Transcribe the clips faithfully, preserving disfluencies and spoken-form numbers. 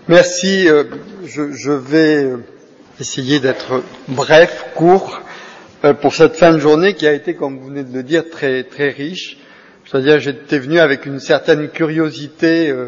Merci. Euh, je, je vais essayer d'être bref, court, euh, pour cette fin de journée qui a été, comme vous venez de le dire, très très riche. C'est-à-dire, j'étais venu avec une certaine curiosité euh,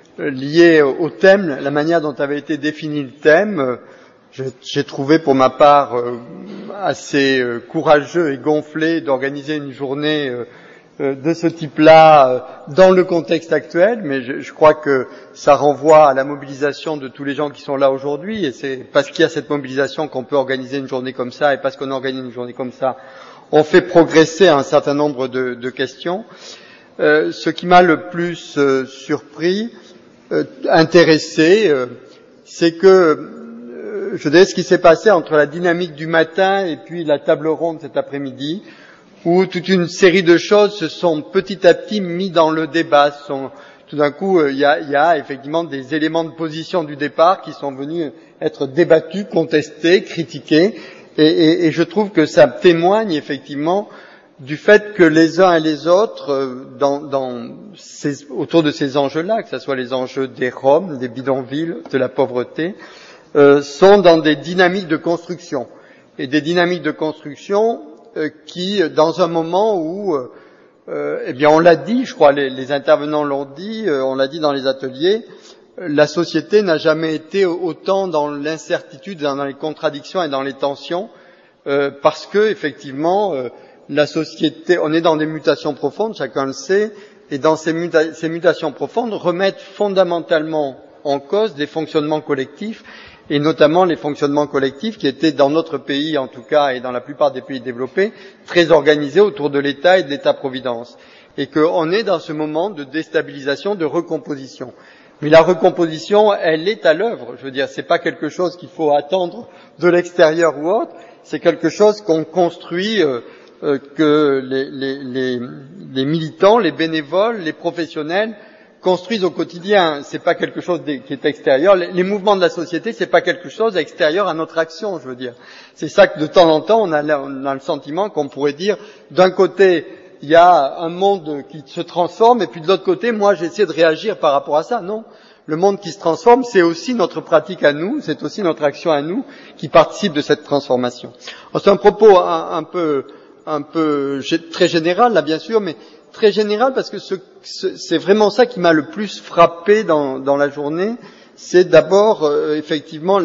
liée au thème, la manière dont avait été défini le thème. J'ai, j'ai trouvé, pour ma part, euh, assez euh, courageux et gonflé d'organiser une journée euh, de ce type-là dans le contexte actuel, mais je, je crois que ça renvoie à la mobilisation de tous les gens qui sont là aujourd'hui, et c'est parce qu'il y a cette mobilisation qu'on peut organiser une journée comme ça, et parce qu'on organise une journée comme ça, on fait progresser un certain nombre de, de questions. Euh, ce qui m'a le plus euh, surpris, euh, intéressé, euh, c'est que euh, je dirais ce qui s'est passé entre la dynamique du matin et puis la table ronde cet après-midi, où toute une série de choses se sont petit à petit mis dans le débat. Sont, tout d'un coup, il y a, y a effectivement des éléments de position du départ qui sont venus être débattus, contestés, critiqués, et, et, et je trouve que ça témoigne effectivement du fait que les uns et les autres, dans, dans ces, autour de ces enjeux-là, que ce soit les enjeux des Roms, des bidonvilles, de la pauvreté, euh, sont dans des dynamiques de construction. Et des dynamiques de construction qui, dans un moment où, euh, eh bien, on l'a dit, je crois, les, les intervenants l'ont dit, euh, on l'a dit dans les ateliers, la société n'a jamais été autant dans l'incertitude, dans les contradictions et dans les tensions, euh, parce que, effectivement, euh, la société, on est dans des mutations profondes, chacun le sait, et dans ces, muta- ces mutations profondes remettent fondamentalement en cause des fonctionnements collectifs, et notamment les fonctionnements collectifs qui étaient dans notre pays, en tout cas, et dans la plupart des pays développés, très organisés autour de l'État et de l'État-providence. Et qu'on est dans ce moment de déstabilisation, de recomposition. Mais la recomposition, elle est à l'œuvre. Je veux dire, c'est pas quelque chose qu'il faut attendre de l'extérieur ou autre, c'est quelque chose qu'on construit, euh, euh, que les, les, les, les militants, les bénévoles, les professionnels construisent au quotidien. C'est pas quelque chose qui est extérieur. Les, les mouvements de la société, c'est pas quelque chose extérieur à notre action, je veux dire. C'est ça que de temps en temps, on a, on a le sentiment qu'on pourrait dire, d'un côté, il y a un monde qui se transforme, et puis de l'autre côté, moi, j'essaie de réagir par rapport à ça. Non. Le monde qui se transforme, c'est aussi notre pratique à nous, c'est aussi notre action à nous qui participe de cette transformation. Alors, c'est un propos un, un peu, un peu très général, là, bien sûr, mais très général parce que ce, ce, c'est vraiment ça qui m'a le plus frappé dans, dans la journée. C'est d'abord euh, effectivement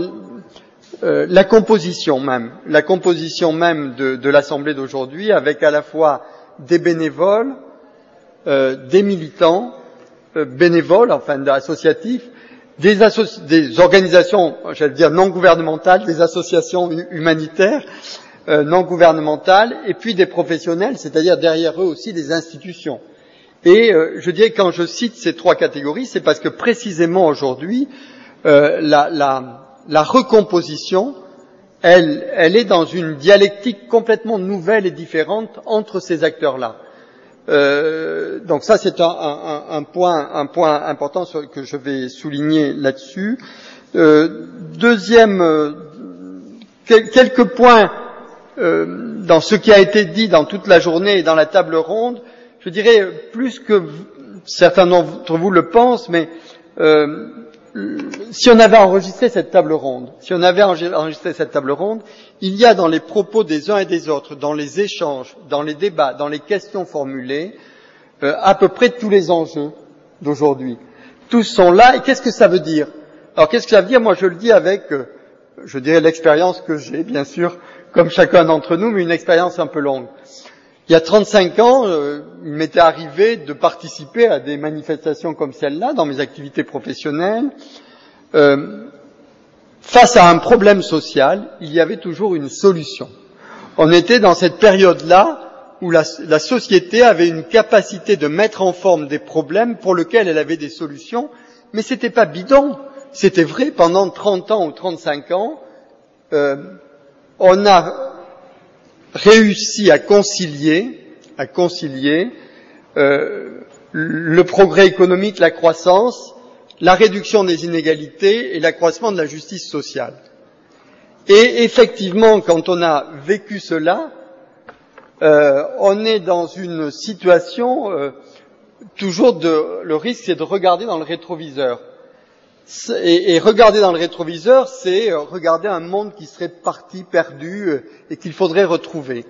euh, la composition même, la composition même de, de l'Assemblée d'aujourd'hui, avec à la fois des bénévoles, euh, des militants, euh, bénévoles, enfin associatifs, des, associ- des organisations, j'allais dire non gouvernementales, des associations humanitaires, Euh, non gouvernementales, et puis des professionnels, c'est-à-dire derrière eux aussi des institutions. Et euh, je dirais que quand je cite ces trois catégories, c'est parce que précisément aujourd'hui, euh, la, la, la recomposition, elle, elle est dans une dialectique complètement nouvelle et différente entre ces acteurs-là. Euh, donc ça, c'est un, un, un, point, un point important sur, que je vais souligner là-dessus. Euh, deuxième, euh, quel, quelques points Euh, dans ce qui a été dit dans toute la journée et dans la table ronde, je dirais plus que certains d'entre vous le pensent, mais euh, si on avait enregistré cette table ronde, si on avait enregistré cette table ronde, il y a dans les propos des uns et des autres, dans les échanges, dans les débats, dans les questions formulées, euh, à peu près tous les enjeux d'aujourd'hui. Tous sont là, et qu'est-ce que ça veut dire? Alors qu'est-ce que ça veut dire? Moi je le dis avec, euh, je dirais l'expérience que j'ai, bien sûr, comme chacun d'entre nous, mais une expérience un peu longue. Il y a trente-cinq ans, euh, il m'était arrivé de participer à des manifestations comme celle-là dans mes activités professionnelles. Euh, face à un problème social, il y avait toujours une solution. On était dans cette période-là où la, la société avait une capacité de mettre en forme des problèmes pour lesquels elle avait des solutions, mais c'était pas bidon. C'était vrai pendant trente ans ou trente-cinq ans. Euh, on a réussi à concilier, à concilier euh, le progrès économique, la croissance, la réduction des inégalités et l'accroissement de la justice sociale. Et effectivement, quand on a vécu cela, euh, on est dans une situation euh, toujours de, le risque c'est de regarder dans le rétroviseur. Et, et regarder dans le rétroviseur, c'est regarder un monde qui serait parti, perdu, euh, et qu'il faudrait retrouver.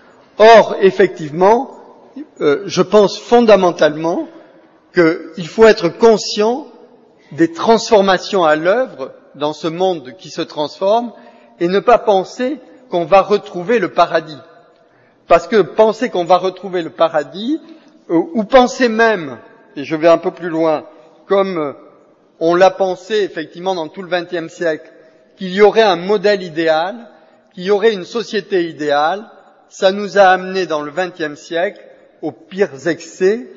Or, effectivement, euh, je pense fondamentalement qu'il faut être conscient des transformations à l'œuvre dans ce monde qui se transforme et ne pas penser qu'on va retrouver le paradis. Parce que penser qu'on va retrouver le paradis, euh, ou penser même, et je vais un peu plus loin, comme euh, on l'a pensé effectivement dans tout le vingtième siècle, qu'il y aurait un modèle idéal, qu'il y aurait une société idéale, ça nous a amené dans le vingtième siècle aux pires excès,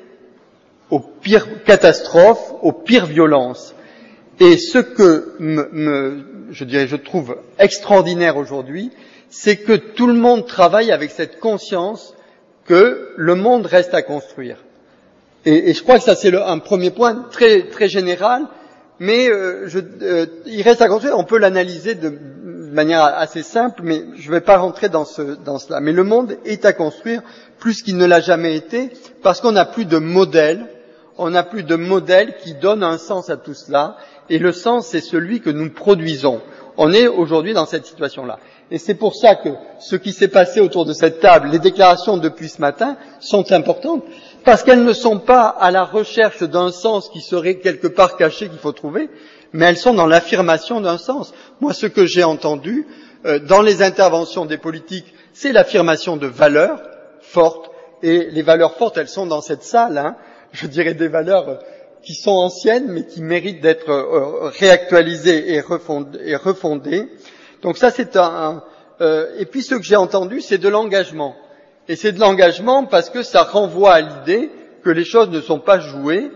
aux pires catastrophes, aux pires violences. Et ce que me, me, je dirais, je trouve extraordinaire aujourd'hui, c'est que tout le monde travaille avec cette conscience que le monde reste à construire. Et, et je crois que ça c'est le, un premier point très très général, mais euh, je, euh, il reste à construire. On peut l'analyser de, de manière assez simple, mais je ne vais pas rentrer dans, ce, dans cela. Mais le monde est à construire plus qu'il ne l'a jamais été, parce qu'on n'a plus de modèle, on n'a plus de modèle qui donne un sens à tout cela, et le sens c'est celui que nous produisons. On est aujourd'hui dans cette situation-là. Et c'est pour ça que ce qui s'est passé autour de cette table, les déclarations depuis ce matin, sont importantes, parce qu'elles ne sont pas à la recherche d'un sens qui serait quelque part caché qu'il faut trouver, mais elles sont dans l'affirmation d'un sens. Moi, ce que j'ai entendu euh, dans les interventions des politiques, c'est l'affirmation de valeurs fortes, et les valeurs fortes, elles sont dans cette salle, hein, je dirais des valeurs euh, qui sont anciennes, mais qui méritent d'être euh, réactualisées et refondées. Et refondées. Donc ça, c'est un... un euh, et puis ce que j'ai entendu, c'est de l'engagement. Et c'est de l'engagement parce que ça renvoie à l'idée que les choses ne sont pas jouées.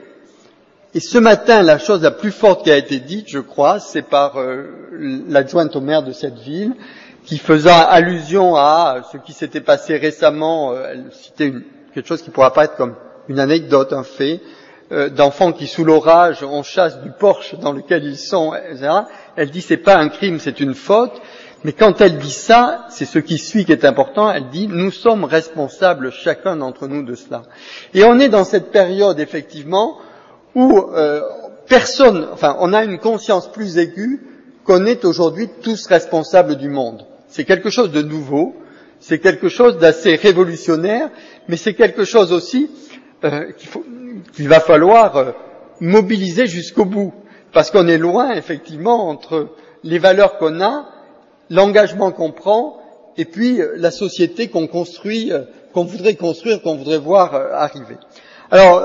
Et ce matin, la chose la plus forte qui a été dite, je crois, c'est par euh, l'adjointe au maire de cette ville, qui faisant allusion à ce qui s'était passé récemment, euh, elle citait une, quelque chose qui ne pourra pas être comme une anecdote, un fait, euh, d'enfants qui, sous l'orage, on chasse du porche dans lequel ils sont, et cetera. Elle dit c'est pas un crime, c'est une faute. Mais quand elle dit ça, c'est ce qui suit qui est important, elle dit nous sommes responsables chacun d'entre nous de cela. Et on est dans cette période effectivement où euh, personne, enfin on a une conscience plus aiguë qu'on est aujourd'hui tous responsables du monde. C'est quelque chose de nouveau, c'est quelque chose d'assez révolutionnaire, mais c'est quelque chose aussi euh, qu'il faut, qu'il va falloir euh, mobiliser jusqu'au bout, parce qu'on est loin effectivement entre les valeurs qu'on a, l'engagement qu'on prend et puis la société qu'on construit, qu'on voudrait construire, qu'on voudrait voir arriver. Alors,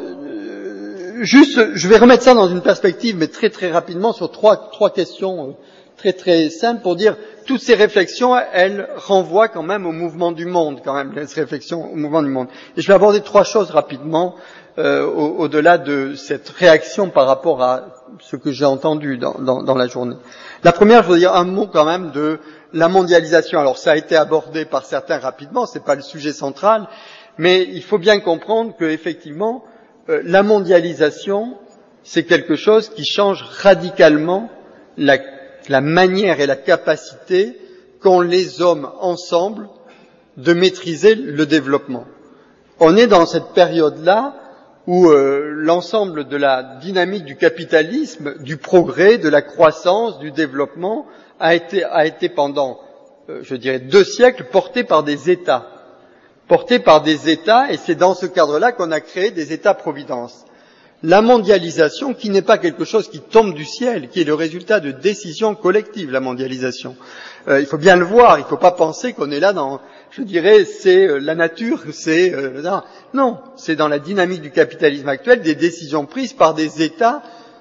euh, juste, je vais remettre ça dans une perspective, mais très très rapidement sur trois trois questions très très simples pour dire toutes ces réflexions, elles renvoient quand même au mouvement du monde, quand même ces réflexions au mouvement du monde. Et je vais aborder trois choses rapidement euh, au, au-delà de cette réaction par rapport à ce que j'ai entendu dans, dans, dans la journée. La première, je voudrais dire un mot quand même de la mondialisation. Alors ça a été abordé par certains rapidement, c'est pas le sujet central, mais il faut bien comprendre que effectivement euh, la mondialisation, c'est quelque chose qui change radicalement la, la manière et la capacité qu'ont les hommes ensemble de maîtriser le développement. On est dans cette période-là où euh, l'ensemble de la dynamique du capitalisme, du progrès, de la croissance, du développement a été, a été pendant, euh, je dirais, deux siècles porté par des États. Porté par des États, et c'est dans ce cadre-là qu'on a créé des États-providence. La mondialisation, qui n'est pas quelque chose qui tombe du ciel, qui est le résultat de décisions collectives, la mondialisation. Euh, il faut bien le voir, il ne faut pas penser qu'on est là dans, je dirais, c'est euh, la nature, c'est... Euh, non, non, c'est dans la dynamique du capitalisme actuel, des décisions prises par des États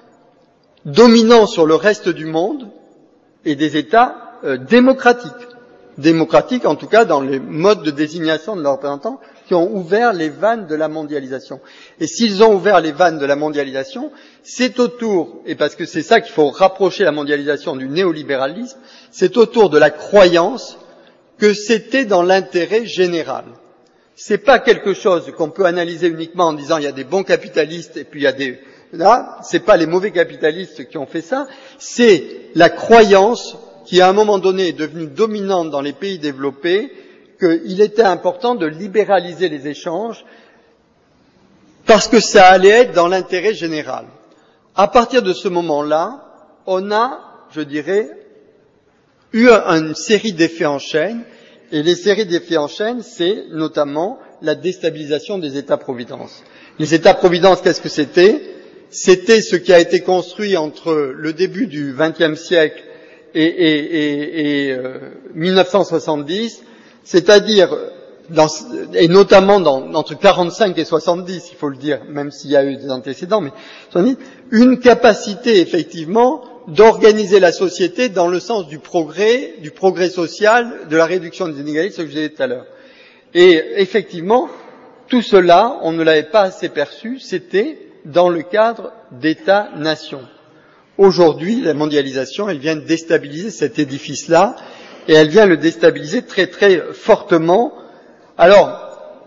dominants sur le reste du monde et des États euh, démocratiques. Démocratiques, en tout cas, dans les modes de désignation de leurs représentants, qui ont ouvert les vannes de la mondialisation. Et s'ils ont ouvert les vannes de la mondialisation, c'est autour, et parce que c'est ça qu'il faut rapprocher la mondialisation du néolibéralisme, c'est autour de la croyance que c'était dans l'intérêt général. C'est pas quelque chose qu'on peut analyser uniquement en disant il y a des bons capitalistes et puis il y a des... Là, c'est pas les mauvais capitalistes qui ont fait ça, c'est la croyance qui à un moment donné est devenue dominante dans les pays développés, qu'il était important de libéraliser les échanges parce que ça allait être dans l'intérêt général. À partir de ce moment-là, on a, je dirais, eu une série d'effets en chaîne, et les séries d'effets en chaîne, c'est notamment la déstabilisation des États-providence. Les États-providence, qu'est-ce que c'était? C'était ce qui a été construit entre le début du vingtième siècle et, et, et, et euh, mille neuf cent soixante-dix, c'est-à-dire, dans, et notamment dans, entre quarante-cinq et soixante-dix, il faut le dire, même s'il y a eu des antécédents, mais une capacité effectivement d'organiser la société dans le sens du progrès, du progrès social, de la réduction des inégalités, ce que je disais tout à l'heure. Et effectivement, tout cela, on ne l'avait pas assez perçu, c'était dans le cadre d'États-nations. Aujourd'hui, la mondialisation, elle vient déstabiliser cet édifice-là, et elle vient le déstabiliser très très fortement. Alors,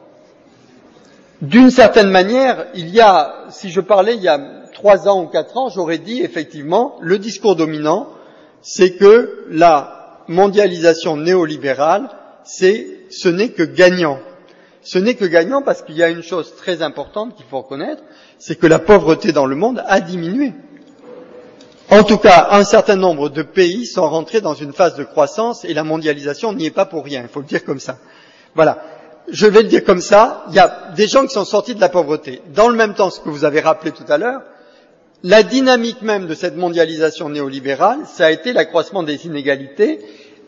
d'une certaine manière, il y a, si je parlais il y a trois ans ou quatre ans, j'aurais dit effectivement, le discours dominant, c'est que la mondialisation néolibérale, c'est, ce n'est que gagnant. Ce n'est que gagnant parce qu'il y a une chose très importante qu'il faut reconnaître, c'est que la pauvreté dans le monde a diminué. En tout cas, un certain nombre de pays sont rentrés dans une phase de croissance et la mondialisation n'y est pas pour rien, il faut le dire comme ça. Voilà. Je vais le dire comme ça, il y a des gens qui sont sortis de la pauvreté. Dans le même temps, ce que vous avez rappelé tout à l'heure, la dynamique même de cette mondialisation néolibérale, ça a été l'accroissement des inégalités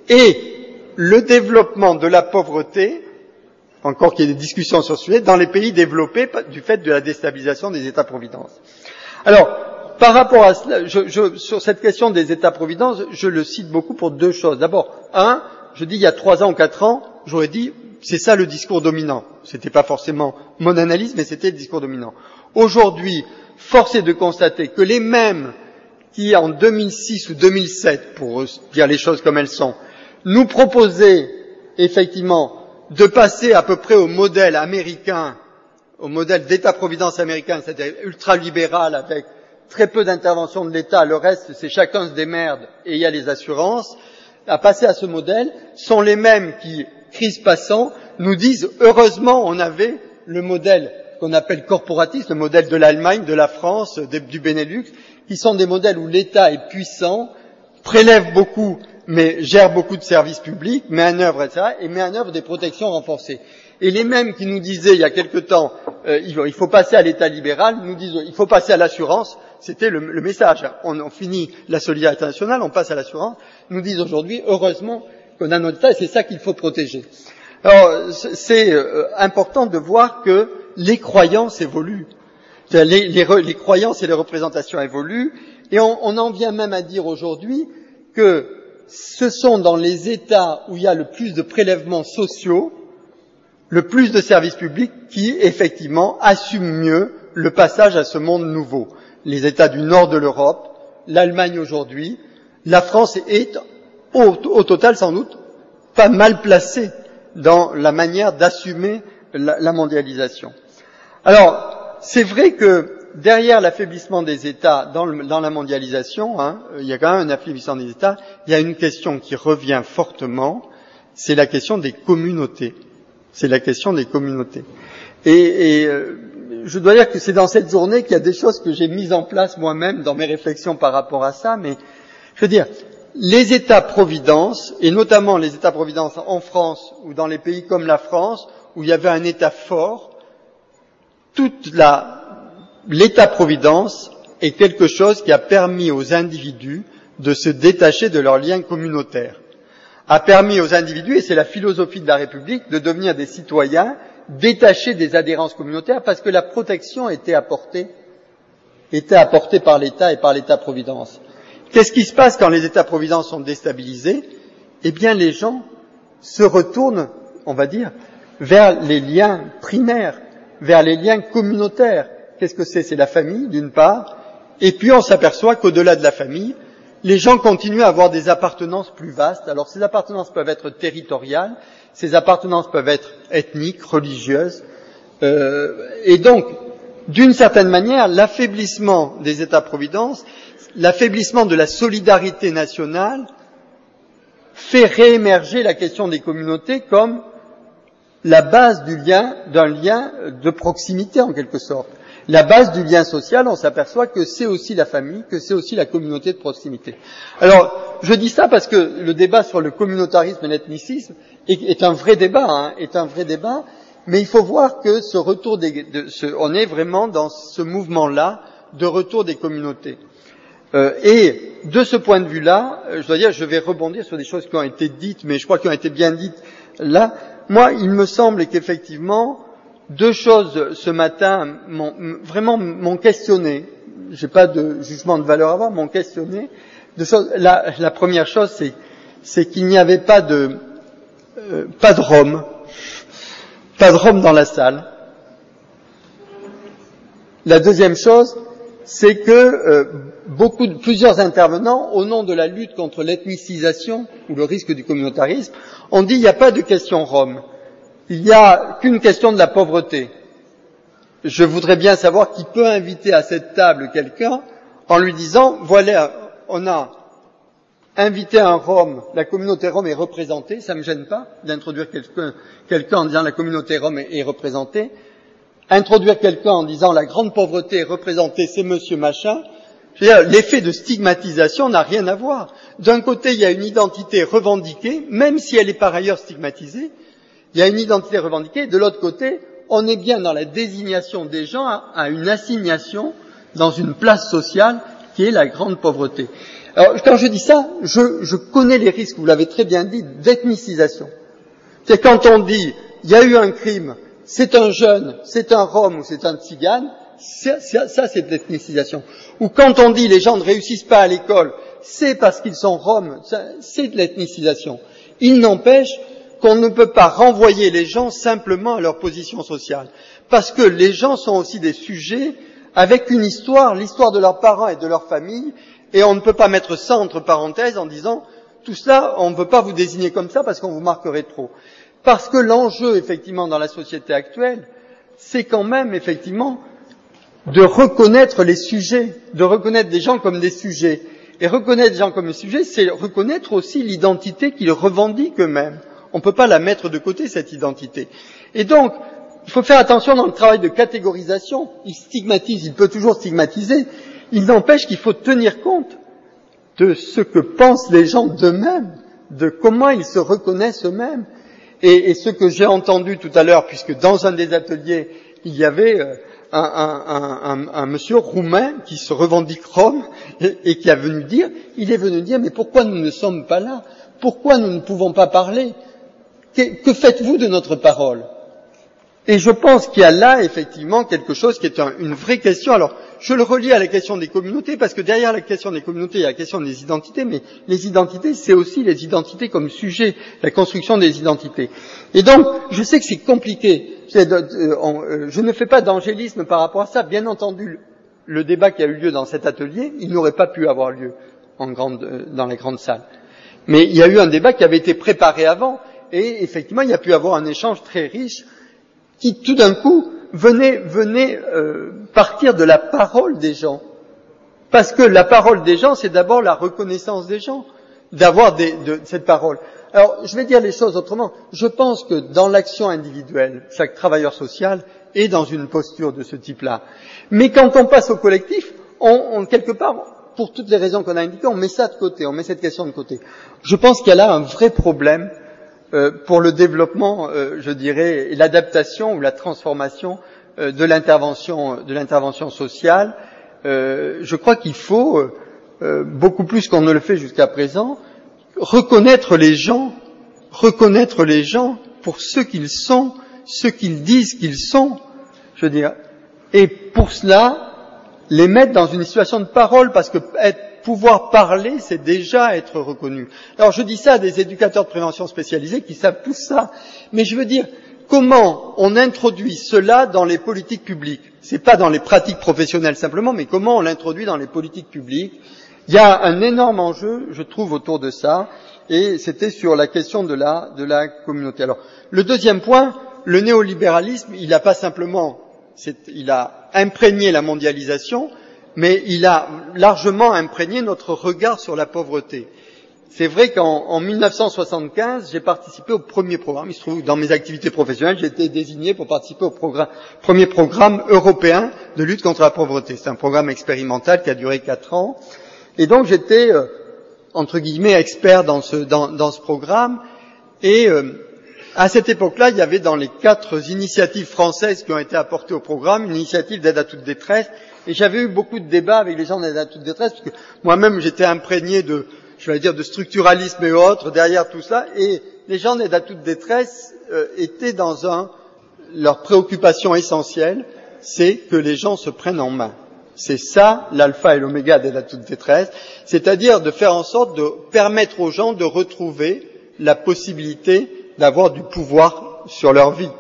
et le développement de la pauvreté, encore qu'il y ait des discussions sur ce sujet, dans les pays développés du fait de la déstabilisation des États-providence. Alors, par rapport à cela, je, je, sur cette question des États-providence, je le cite beaucoup pour deux choses. D'abord, un, je dis il y a trois ans ou quatre ans, j'aurais dit c'est ça le discours dominant. C'était pas forcément mon analyse, mais c'était le discours dominant. Aujourd'hui, force est de constater que les mêmes qui, en deux mille six ou deux mille sept, pour dire les choses comme elles sont, nous proposaient effectivement de passer à peu près au modèle américain, au modèle d'État-providence américain, c'est-à-dire ultralibéral avec très peu d'intervention de l'État, le reste c'est chacun se démerde et il y a les assurances, à passer à ce modèle, sont les mêmes qui, crise passant, nous disent heureusement on avait le modèle qu'on appelle corporatiste, le modèle de l'Allemagne, de la France, du Benelux, qui sont des modèles où l'État est puissant, prélève beaucoup, mais gère beaucoup de services publics, met en œuvre, et cetera, et met en œuvre des protections renforcées. Et les mêmes qui nous disaient il y a quelque temps, euh, il faut passer à l'État libéral, nous disent il faut passer à l'assurance, c'était le, le message. On, on finit la solidarité nationale, on passe à l'assurance, nous disent aujourd'hui, heureusement qu'on a notre État, et c'est ça qu'il faut protéger. Alors, c'est euh, important de voir que les croyances évoluent. Les, les, les croyances et les représentations évoluent, et on, on en vient même à dire aujourd'hui que ce sont dans les États où il y a le plus de prélèvements sociaux, le plus de services publics qui, effectivement, assument mieux le passage à ce monde nouveau. Les États du nord de l'Europe, l'Allemagne aujourd'hui, la France est, au, au total sans doute, pas mal placée dans la manière d'assumer la, la mondialisation. Alors, c'est vrai que derrière l'affaiblissement des États dans, le, dans la mondialisation, hein, il y a quand même un affaiblissement des États, il y a une question qui revient fortement, c'est la question des communautés. C'est la question des communautés. Et, et euh, je dois dire que c'est dans cette journée qu'il y a des choses que j'ai mises en place moi-même dans mes réflexions par rapport à ça, mais je veux dire, les États-providence, et notamment les États-providence en France ou dans les pays comme la France, où il y avait un État fort, toute la, l'État-providence est quelque chose qui a permis aux individus de se détacher de leurs liens communautaires, a permis aux individus, et c'est la philosophie de la République, de devenir des citoyens détachés des adhérences communautaires parce que la protection était apportée, était apportée par l'État et par l'État-providence. Qu'est-ce qui se passe quand les États-providence sont déstabilisés? Eh bien, les gens se retournent, on va dire, vers les liens primaires, vers les liens communautaires. Qu'est-ce que c'est? C'est la famille, d'une part, et puis on s'aperçoit qu'au-delà de la famille, les gens continuent à avoir des appartenances plus vastes. Alors ces appartenances peuvent être territoriales, ces appartenances peuvent être ethniques, religieuses, euh, et donc, d'une certaine manière, l'affaiblissement des États-providence, l'affaiblissement de la solidarité nationale fait réémerger la question des communautés comme la base du lien, d'un lien de proximité en quelque sorte. la base du lien social, on s'aperçoit que c'est aussi la famille, que c'est aussi la communauté de proximité. Alors, je dis ça parce que le débat sur le communautarisme et l'ethnicisme est, est un vrai débat, hein, est un vrai débat, mais il faut voir que ce retour des, de, ce, on est vraiment dans ce mouvement-là de retour des communautés. Euh, et de ce point de vue-là, je dois dire, je vais rebondir sur des choses qui ont été dites, mais je crois qu'elles ont été bien dites là. Moi, il me semble qu'effectivement, deux choses ce matin m'ont, vraiment m'ont questionné. J'ai pas de jugement de valeur à avoir, m'ont questionné. Deux choses. La, la première chose, c'est, c'est qu'il n'y avait pas de, euh, pas de Rome, pas de Rome dans la salle. La deuxième chose, c'est que euh, beaucoup de, plusieurs intervenants, au nom de la lutte contre l'ethnicisation ou le risque du communautarisme, ont dit il n'y a pas de question Rome, il n'y a qu'une question de la pauvreté. Je voudrais bien savoir qui peut inviter à cette table quelqu'un en lui disant voilà, on a invité un Rome, la communauté Rome est représentée, ça ne me gêne pas d'introduire quelqu'un, quelqu'un en disant la communauté Rome est, est représentée. Introduire quelqu'un en disant la grande pauvreté est représentée, c'est monsieur machin, je veux dire, l'effet de stigmatisation n'a rien à voir. D'un côté, il y a une identité revendiquée, même si elle est par ailleurs stigmatisée, il y a une identité revendiquée, de l'autre côté, on est bien dans la désignation des gens à, à une assignation dans une place sociale qui est la grande pauvreté. Alors, quand je dis ça, je, je connais les risques, vous l'avez très bien dit, d'ethnicisation. C'est quand on dit, il y a eu un crime, c'est un jeune, c'est un Rome ou c'est un Tzigane, ça, ça, ça c'est de l'ethnicisation. Ou quand on dit les gens ne réussissent pas à l'école, c'est parce qu'ils sont Roms, ça, c'est de l'ethnicisation. Il n'empêche qu'on ne peut pas renvoyer les gens simplement à leur position sociale. Parce que les gens sont aussi des sujets avec une histoire, l'histoire de leurs parents et de leur famille, et on ne peut pas mettre ça entre parenthèses en disant tout cela, on ne veut pas vous désigner comme ça parce qu'on vous marquerait trop. Parce que l'enjeu, effectivement, dans la société actuelle, c'est quand même, effectivement, de reconnaître les sujets, de reconnaître des gens comme des sujets. Et reconnaître des gens comme des sujets, c'est reconnaître aussi l'identité qu'ils revendiquent eux-mêmes. On ne peut pas la mettre de côté, cette identité. Et donc, il faut faire attention dans le travail de catégorisation. Il stigmatise, il peut toujours stigmatiser. Il n'empêche qu'il faut tenir compte de ce que pensent les gens d'eux-mêmes, de comment ils se reconnaissent eux-mêmes. Et, et ce que j'ai entendu tout à l'heure, puisque dans un des ateliers, il y avait euh, un, un, un, un monsieur roumain qui se revendique Rome et, et qui est venu dire, il est venu dire, mais pourquoi nous ne sommes pas là? Pourquoi nous ne pouvons pas parler? Que, que faites-vous de notre parole? Et je pense qu'il y a là, effectivement, quelque chose qui est un, une vraie question. Alors, je le relie à la question des communautés, parce que derrière la question des communautés, il y a la question des identités, mais les identités, c'est aussi les identités comme sujet, la construction des identités. Et donc, je sais que c'est compliqué. Je ne fais pas d'angélisme par rapport à ça. Bien entendu, le débat qui a eu lieu dans cet atelier, il n'aurait pas pu avoir lieu en grande, dans les grandes salles. Mais il y a eu un débat qui avait été préparé avant, et effectivement, il y a pu avoir un échange très riche qui, tout d'un coup, venait, venait euh, partir de la parole des gens. Parce que la parole des gens, c'est d'abord la reconnaissance des gens, d'avoir des, de, cette parole. Alors, je vais dire les choses autrement. Je pense que dans l'action individuelle, chaque travailleur social est dans une posture de ce type-là. Mais quand on passe au collectif, on, on quelque part, pour toutes les raisons qu'on a indiquées, on met ça de côté, on met cette question de côté. Je pense qu'il y a là un vrai problème Euh, pour le développement, euh, je dirais, et l'adaptation ou la transformation euh, de l'intervention, de l'intervention sociale. Euh, je crois qu'il faut, euh, beaucoup plus qu'on ne le fait jusqu'à présent, reconnaître les gens, reconnaître les gens pour ce qu'ils sont, ce qu'ils disent qu'ils sont, je veux dire, et pour cela, les mettre dans une situation de parole, parce que être pouvoir parler, c'est déjà être reconnu. Alors je dis ça à des éducateurs de prévention spécialisés qui savent tout ça, mais je veux dire, comment on introduit cela dans les politiques publiques? C'est pas dans les pratiques professionnelles simplement, mais comment on l'introduit dans les politiques publiques? Il y a un énorme enjeu, je trouve, autour de ça, et c'était sur la question de la, de la communauté. Alors, le deuxième point, le néolibéralisme, il n'a pas simplement, il a imprégné la mondialisation, mais il a largement imprégné notre regard sur la pauvreté. c'est vrai qu'en en mille neuf cent soixante-quinze, j'ai participé au premier programme. Il se trouve que dans mes activités professionnelles, j'ai été désigné pour participer au programme, premier programme européen de lutte contre la pauvreté. C'est un programme expérimental qui a duré quatre ans. Et donc j'étais, euh, entre guillemets, expert dans ce, dans, dans ce programme. Et euh, à cette époque-là, il y avait dans les quatre initiatives françaises qui ont été apportées au programme, une initiative d'aide à toute détresse. Et j'avais eu beaucoup de débats avec les gens d'aide à toute détresse, parce que moi-même j'étais imprégné de, je vais dire, de structuralisme et autres derrière tout cela. Et les gens d'aide à toute détresse euh, étaient dans un, leur préoccupation essentielle, c'est que les gens se prennent en main. C'est ça l'alpha et l'oméga d'aide à toute détresse, c'est-à-dire de faire en sorte de permettre aux gens de retrouver la possibilité d'avoir du pouvoir sur leur vie.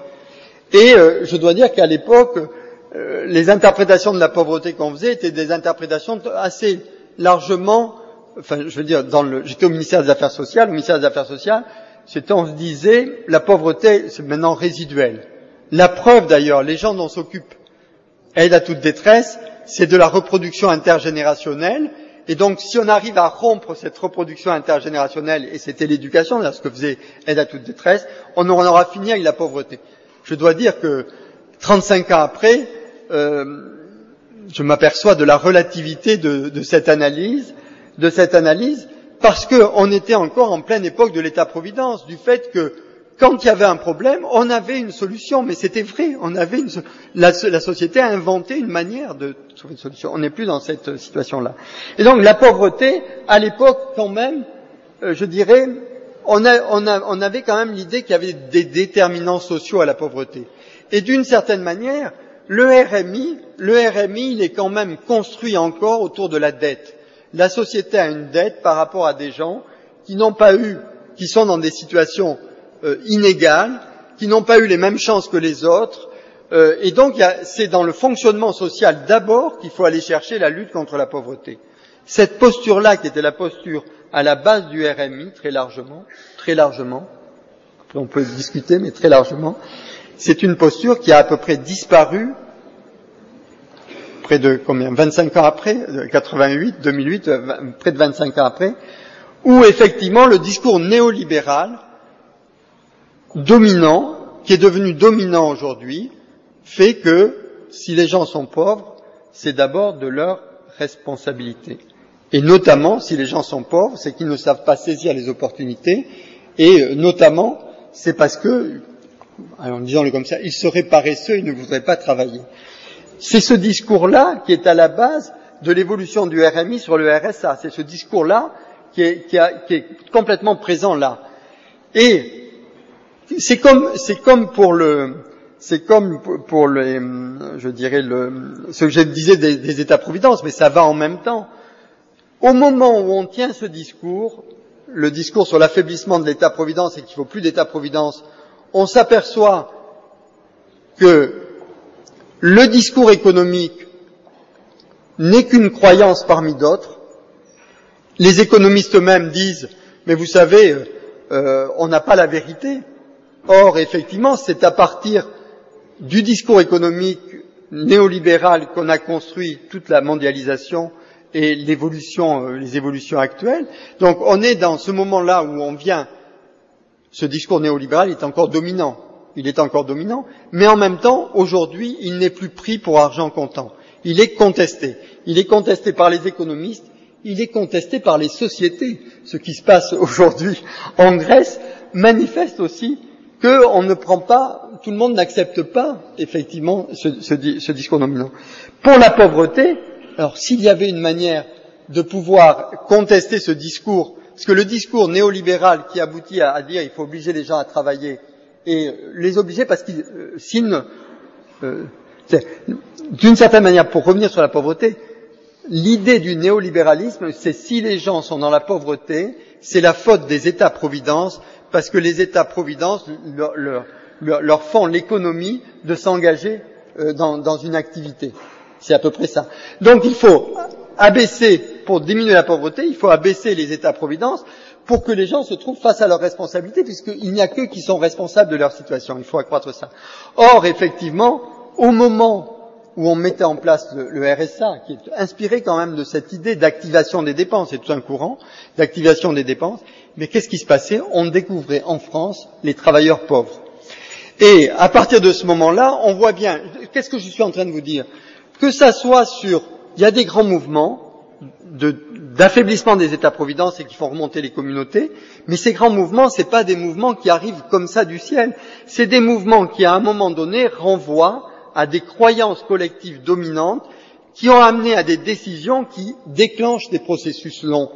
Et euh, je dois dire qu'à l'époque, euh, les interprétations de la pauvreté qu'on faisait étaient des interprétations assez largement, enfin je veux dire, dans le, j'étais au ministère des Affaires sociales, au ministère des Affaires sociales, c'était, on se disait, la pauvreté c'est maintenant résiduel. La preuve d'ailleurs, les gens dont s'occupe aide à toute détresse, c'est de la reproduction intergénérationnelle. Et donc, si on arrive à rompre cette reproduction intergénérationnelle, et c'était l'éducation, là, ce que faisait aide à toute détresse, on en aura fini avec la pauvreté. Je dois dire que trente-cinq ans après, euh, je m'aperçois de la relativité de, de cette analyse, de cette analyse, parce qu'on était encore en pleine époque de l'État-providence, du fait que quand il y avait un problème, on avait une solution, mais c'était vrai, on avait une, la, la société a inventé une manière de trouver une solution. On n'est plus dans cette situation-là. Et donc la pauvreté, à l'époque, quand même, euh, je dirais, on, a, on, a, on avait quand même l'idée qu'il y avait des déterminants sociaux à la pauvreté. Et d'une certaine manière, le R M I, le R M I, il est quand même construit encore autour de la dette. La société a une dette par rapport à des gens qui n'ont pas eu, qui sont dans des situations Euh, inégales, qui n'ont pas eu les mêmes chances que les autres, euh, et donc c'est dans le fonctionnement social d'abord qu'il faut aller chercher la lutte contre la pauvreté. Cette posture-là, qui était la posture à la base du R M I, très largement, très largement, on peut discuter, mais très largement, c'est une posture qui a à peu près disparu, près de combien, vingt-cinq ans après, quatre-vingt-huit, deux mille huit, près de vingt-cinq ans après, où effectivement le discours néolibéral dominant, qui est devenu dominant aujourd'hui, fait que si les gens sont pauvres, c'est d'abord de leur responsabilité. Et notamment, si les gens sont pauvres, c'est qu'ils ne savent pas saisir les opportunités, et notamment, c'est parce que, en disant-le comme ça, ils seraient paresseux, ils ne voudraient pas travailler. C'est ce discours-là qui est à la base de l'évolution du R M I sur le R S A. C'est ce discours-là qui est, qui a, qui est complètement présent là. Et c'est comme, c'est comme pour le, c'est comme pour le, je dirais le, ce que je disais des, des États-providence, mais ça va en même temps. Au moment où on tient ce discours, le discours sur l'affaiblissement de l'État-providence et qu'il ne faut plus d'État-providence, on s'aperçoit que le discours économique n'est qu'une croyance parmi d'autres. Les économistes eux-mêmes disent, mais vous savez, euh, on n'a pas la vérité. Or, effectivement, c'est à partir du discours économique néolibéral qu'on a construit toute la mondialisation et l'évolution, euh, les évolutions actuelles. Donc, on est dans ce moment-là où on vient, ce discours néolibéral est encore dominant. Il est encore dominant, mais en même temps, aujourd'hui, il n'est plus pris pour argent comptant. Il est contesté. Il est contesté par les économistes, il est contesté par les sociétés. Ce qui se passe aujourd'hui en Grèce manifeste aussi qu'on ne prend pas, tout le monde n'accepte pas, effectivement, ce, ce, ce discours dominant. Pour la pauvreté, alors s'il y avait une manière de pouvoir contester ce discours, parce que le discours néolibéral qui aboutit à, à dire il faut obliger les gens à travailler, et les obliger parce qu'ils, euh, s'ils ne, euh, d'une certaine manière, pour revenir sur la pauvreté, l'idée du néolibéralisme, c'est si les gens sont dans la pauvreté, c'est la faute des États-providence, parce que les États-providence leur, leur, leur, leur font l'économie de s'engager euh, dans, dans une activité. C'est à peu près ça. Donc il faut abaisser, pour diminuer la pauvreté, il faut abaisser les États-providence pour que les gens se trouvent face à leurs responsabilités, puisqu'il n'y a qu'eux qui sont responsables de leur situation. Il faut accroître ça. Or, effectivement, au moment où on mettait en place le, le R S A, qui est inspiré quand même de cette idée d'activation des dépenses, c'est tout un courant d'activation des dépenses, mais qu'est-ce qui se passait? On découvrait en France les travailleurs pauvres. Et à partir de ce moment-là, on voit bien, qu'est-ce que je suis en train de vous dire? Que ça soit sur, il y a des grands mouvements de, d'affaiblissement des États-providence et qui font remonter les communautés, mais ces grands mouvements, c'est pas des mouvements qui arrivent comme ça du ciel, c'est des mouvements qui, à un moment donné, renvoient à des croyances collectives dominantes qui ont amené à des décisions qui déclenchent des processus longs.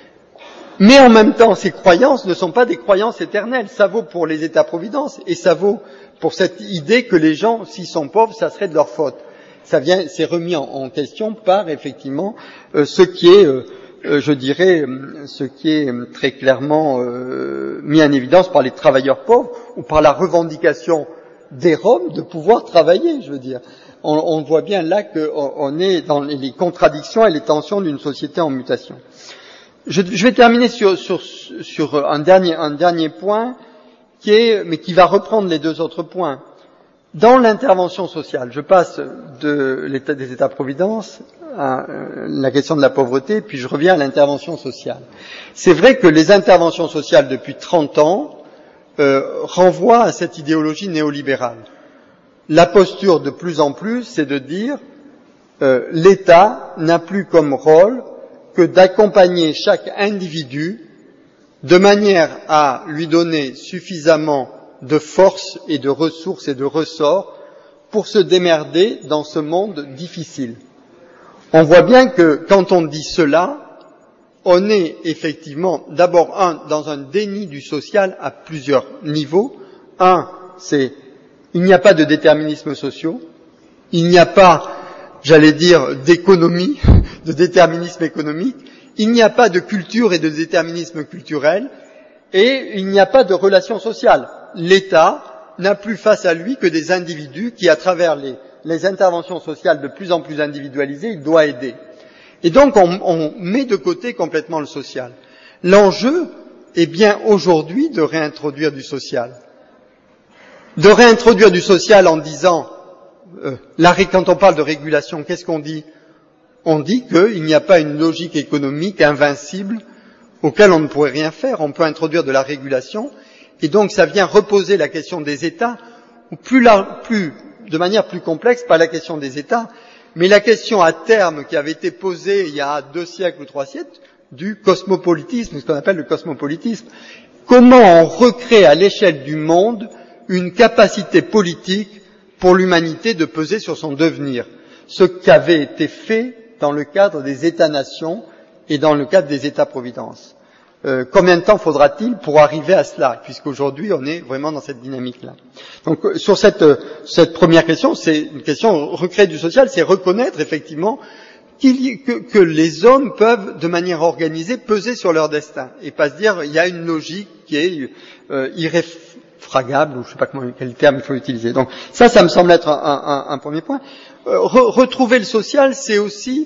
Mais en même temps, ces croyances ne sont pas des croyances éternelles. Ça vaut pour les États-providence et ça vaut pour cette idée que les gens, s'ils sont pauvres, ça serait de leur faute. Ça vient, c'est remis en, en question par effectivement euh, ce qui est, euh, euh, je dirais, euh, ce qui est euh, très clairement euh, mis en évidence par les travailleurs pauvres ou par la revendication des Roms de pouvoir travailler, je veux dire. On, on voit bien là qu'on on est dans les contradictions et les tensions d'une société en mutation. Je, je vais terminer sur, sur, sur un, dernier, un dernier point qui est, mais qui va reprendre les deux autres points. Dans l'intervention sociale, je passe de l'état des États-providence à la question de la pauvreté, puis je reviens à l'intervention sociale. C'est vrai que les interventions sociales depuis trente ans Euh, renvoie à cette idéologie néolibérale. La posture de plus en plus, c'est de dire euh, l'État n'a plus comme rôle que d'accompagner chaque individu de manière à lui donner suffisamment de force et de ressources et de ressorts pour se démerder dans ce monde difficile. On voit bien que quand on dit cela, on est effectivement d'abord un dans un déni du social à plusieurs niveaux. Un, c'est il n'y a pas de déterminisme social, il n'y a pas, j'allais dire, d'économie, de déterminisme économique, il n'y a pas de culture et de déterminisme culturel, et il n'y a pas de relation sociale. L'État n'a plus face à lui que des individus qui, à travers les, les interventions sociales de plus en plus individualisées, il doit aider. Et donc on, on met de côté complètement le social. L'enjeu est bien aujourd'hui de réintroduire du social. De réintroduire du social en disant, euh, la, quand on parle de régulation, qu'est-ce qu'on dit? On dit qu'il n'y a pas une logique économique invincible auquel on ne pourrait rien faire. On peut introduire de la régulation, et donc ça vient reposer la question des États, ou plus, la, plus de manière plus complexe, pas la question des États, mais la question à terme qui avait été posée il y a deux siècles ou trois siècles, du cosmopolitisme, ce qu'on appelle le cosmopolitisme. Comment on recrée à l'échelle du monde une capacité politique pour l'humanité de peser sur son devenir, ce qui avait été fait dans le cadre des États-nations et dans le cadre des États-providence. Euh, combien de temps faudra-t-il pour arriver à cela, puisqu'aujourd'hui on est vraiment dans cette dynamique-là. Donc sur cette, cette première question, c'est une question recréer du social, c'est reconnaître effectivement qu'il y, que, que les hommes peuvent de manière organisée peser sur leur destin et pas se dire il y a une logique qui est euh, irréfragable, ou je ne sais pas comment, quel terme il faut utiliser. Donc ça, ça me semble être un, un, un premier point. Euh, re, retrouver le social, c'est aussi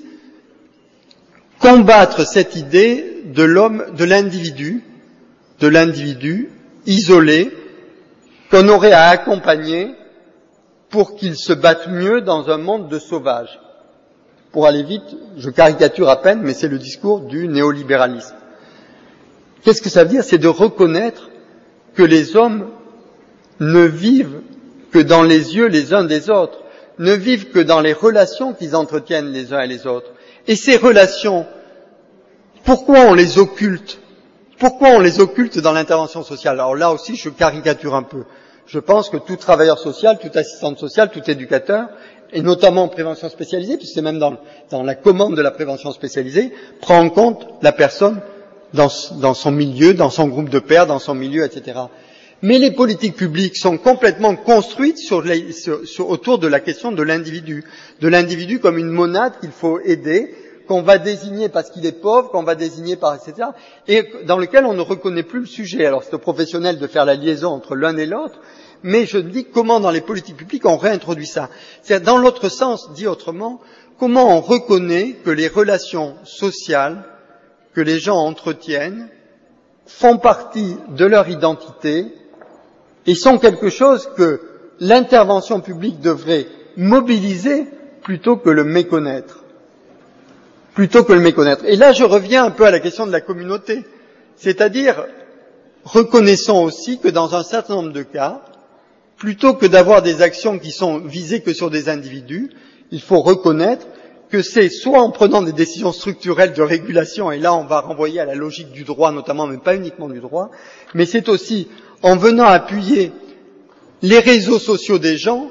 combattre cette idée de l'homme, de l'individu, de l'individu isolé, qu'on aurait à accompagner pour qu'il se batte mieux dans un monde de sauvages. Pour aller vite, je caricature à peine, mais c'est le discours du néolibéralisme. Qu'est-ce que ça veut dire? C'est de reconnaître que les hommes ne vivent que dans les yeux les uns des autres, ne vivent que dans les relations qu'ils entretiennent les uns et les autres. Et ces relations, pourquoi on les occulte? Pourquoi on les occulte dans l'intervention sociale? Alors là aussi, je caricature un peu. Je pense que tout travailleur social, tout assistante sociale, tout éducateur, et notamment en prévention spécialisée, puisque c'est même dans, dans la commande de la prévention spécialisée, prend en compte la personne dans, dans son milieu, dans son groupe de pairs, dans son milieu, et cetera. Mais les politiques publiques sont complètement construites sur les, sur, sur, autour de la question de l'individu, de l'individu comme une monade qu'il faut aider, qu'on va désigner parce qu'il est pauvre, qu'on va désigner par, et cetera, et dans lequel on ne reconnaît plus le sujet. Alors c'est au professionnel de faire la liaison entre l'un et l'autre, mais je me dis comment dans les politiques publiques on réintroduit ça. C'est-à-dire dans l'autre sens, dit autrement, comment on reconnaît que les relations sociales que les gens entretiennent font partie de leur identité et sont quelque chose que l'intervention publique devrait mobiliser plutôt que le méconnaître. Plutôt que le méconnaître. Et là, je reviens un peu à la question de la communauté. C'est-à-dire, reconnaissons aussi que dans un certain nombre de cas, plutôt que d'avoir des actions qui sont visées que sur des individus, il faut reconnaître que c'est soit en prenant des décisions structurelles de régulation, et là on va renvoyer à la logique du droit notamment, mais pas uniquement du droit, mais c'est aussi en venant appuyer les réseaux sociaux des gens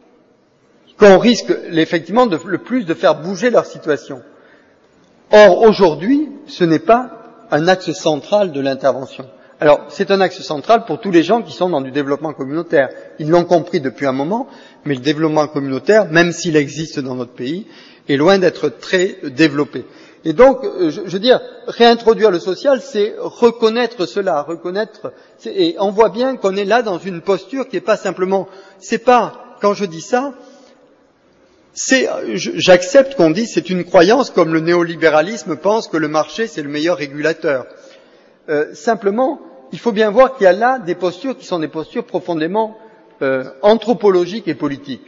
qu'on risque effectivement de, le plus de faire bouger leur situation. Or, aujourd'hui, ce n'est pas un axe central de l'intervention. Alors, c'est un axe central pour tous les gens qui sont dans du développement communautaire. Ils l'ont compris depuis un moment, mais le développement communautaire, même s'il existe dans notre pays, est loin d'être très développé. Et donc, je, je veux dire, réintroduire le social, c'est reconnaître cela, reconnaître, et on voit bien qu'on est là dans une posture qui n'est pas simplement, c'est pas, quand je dis ça, c'est, j'accepte qu'on dise c'est une croyance comme le néolibéralisme pense que le marché c'est le meilleur régulateur. Euh, simplement, il faut bien voir qu'il y a là des postures qui sont des postures profondément euh, anthropologiques et politiques.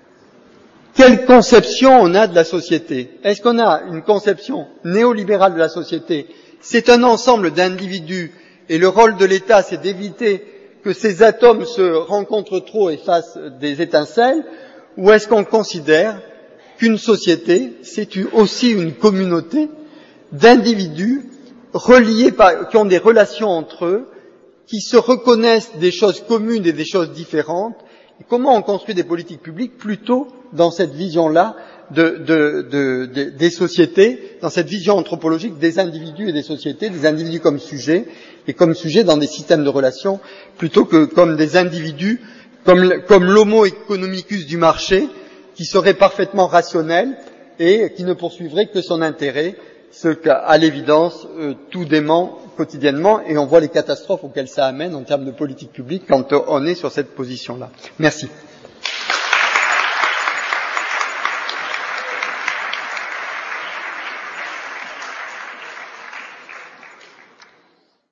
Quelle conception on a de la société? Est-ce qu'on a une conception néolibérale de la société? C'est un ensemble d'individus et le rôle de l'État c'est d'éviter que ces atomes se rencontrent trop et fassent des étincelles, ou est-ce qu'on considère qu'une société c'est aussi une communauté d'individus reliés par, qui ont des relations entre eux, qui se reconnaissent des choses communes et des choses différentes, et comment on construit des politiques publiques plutôt dans cette vision-là de, de, de, de, des sociétés, dans cette vision anthropologique des individus et des sociétés, des individus comme sujets, et comme sujets dans des systèmes de relations, plutôt que comme des individus, comme, comme l'homo economicus du marché, qui serait parfaitement rationnel et qui ne poursuivrait que son intérêt, ce qu'à l'évidence euh, tout dément quotidiennement, et on voit les catastrophes auxquelles ça amène en termes de politique publique quand on est sur cette position-là. Merci.